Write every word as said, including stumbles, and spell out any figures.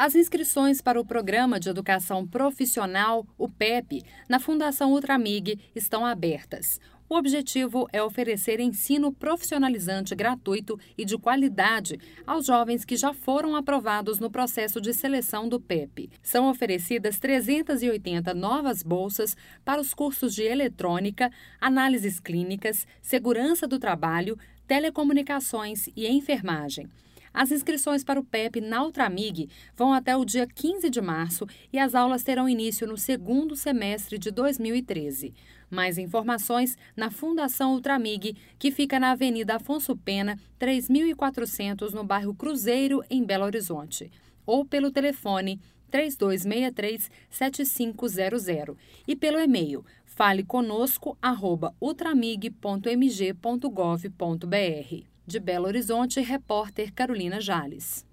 As inscrições para o Programa de Educação Profissional, o P E P, na Fundação Ultramig estão abertas. O objetivo é oferecer ensino profissionalizante gratuito e de qualidade aos jovens que já foram aprovados no processo de seleção do P E P. São oferecidas trezentas e oitenta novas bolsas para os cursos de eletrônica, análises clínicas, segurança do trabalho, telecomunicações e enfermagem. As inscrições para o P E P na Ultramig vão até o dia quinze de março e as aulas terão início no segundo semestre de dois mil e treze. Mais informações na Fundação Ultramig, que fica na Avenida Afonso Pena, três mil e quatrocentos, no bairro Cruzeiro, em Belo Horizonte. Ou pelo telefone três dois seis três, sete cinco zero zero e pelo e-mail faleconosco arroba ultramig ponto m g ponto gov ponto b r. De Belo Horizonte, repórter Carolina Jales.